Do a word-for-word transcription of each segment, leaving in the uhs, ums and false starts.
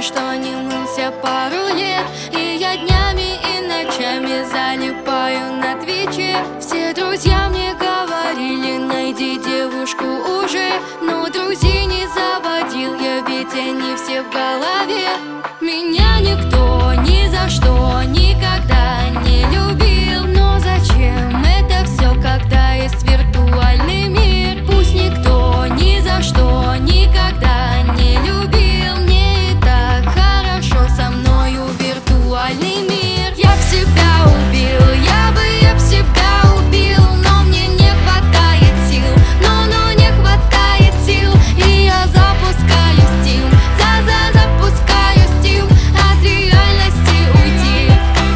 помню, что не мылся пару лет, и я днями и ночами залипаю на твиче. Все друзья мне говорили: найди девушку уже, но друзей не заводил я, ведь они все в голове. Меня никто ни за что никогда не любил, но зачем это все, когда есть виртуальный мир? Пусть никто ни за что никогда не любил, мне и так хорошо со мною виртуальный мир. Я б себя убил, я бы, я б себя убил, но мне не хватает сил, но, но не хватает сил, и я запускаю Steam, за-за запускаю Steam, от реальности уйти.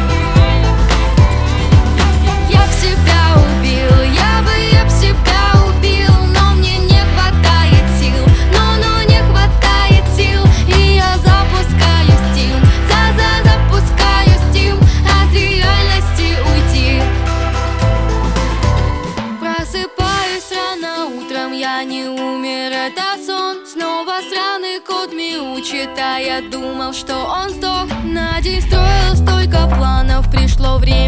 Я б себя убил, я бы, я б себя убил, но мне не хватает сил, но, но не хватает сил, и я запускаю Steam, за-за запускаю Steam, от реальности уйти. Просыпаюсь рано утром, я не умер, это сон. Снова сраный кот мяучит, а я думал, что он сдох. На день строил столько планов, пришло время